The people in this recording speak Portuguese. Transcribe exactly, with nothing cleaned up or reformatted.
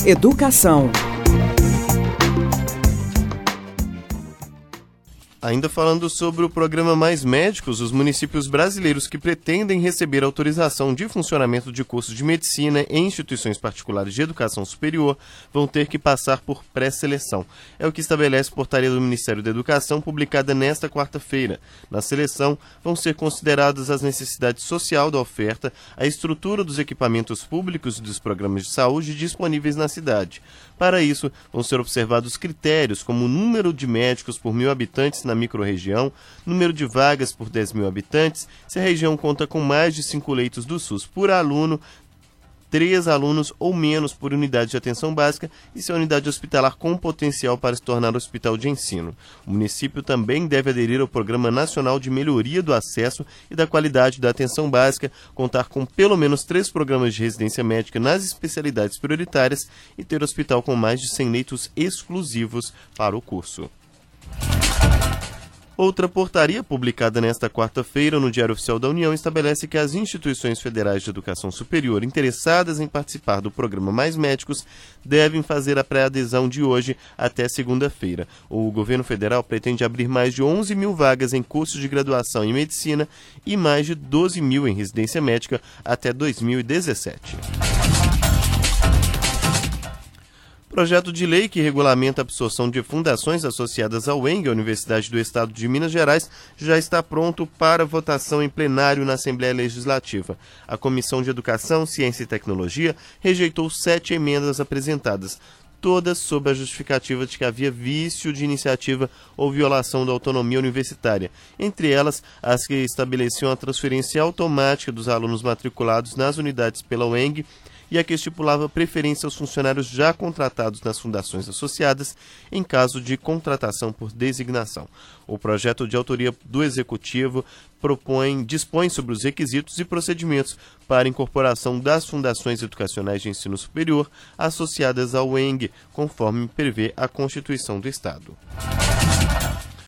Educação. Ainda falando sobre o programa Mais Médicos, os municípios brasileiros que pretendem receber autorização de funcionamento de cursos de medicina em instituições particulares de educação superior vão ter que passar por pré-seleção. É o que estabelece a portaria do Ministério da Educação, publicada nesta quarta-feira. Na seleção, vão ser consideradas as necessidades social da oferta, a estrutura dos equipamentos públicos e dos programas de saúde disponíveis na cidade. Para isso, vão ser observados critérios como o número de médicos por mil habitantes na microrregião, número de vagas por dez mil habitantes, se a região conta com mais de cinco leitos do SUS por aluno, três alunos ou menos por unidade de atenção básica e se a unidade hospitalar com potencial para se tornar hospital de ensino. O município também deve aderir ao Programa Nacional de Melhoria do Acesso e da Qualidade da Atenção Básica, contar com pelo menos três programas de residência médica nas especialidades prioritárias e ter hospital com mais de cem leitos exclusivos para o curso. Outra portaria publicada nesta quarta-feira no Diário Oficial da União estabelece que as instituições federais de educação superior interessadas em participar do programa Mais Médicos devem fazer a pré-adesão de hoje até segunda-feira. O governo federal pretende abrir mais de onze mil vagas em cursos de graduação em medicina e mais de doze mil em residência médica até dois mil e dezessete. Projeto de lei que regulamenta a absorção de fundações associadas ao U E N G, a Universidade do Estado de Minas Gerais, já está pronto para votação em plenário na Assembleia Legislativa. A Comissão de Educação, Ciência e Tecnologia rejeitou sete emendas apresentadas, todas sob a justificativa de que havia vício de iniciativa ou violação da autonomia universitária, entre elas as que estabeleciam a transferência automática dos alunos matriculados nas unidades pela U E N G e a que estipulava preferência aos funcionários já contratados nas fundações associadas em caso de contratação por designação. O projeto de autoria do Executivo propõe, dispõe sobre os requisitos e procedimentos para incorporação das fundações educacionais de ensino superior associadas ao U E N G, conforme prevê a Constituição do Estado.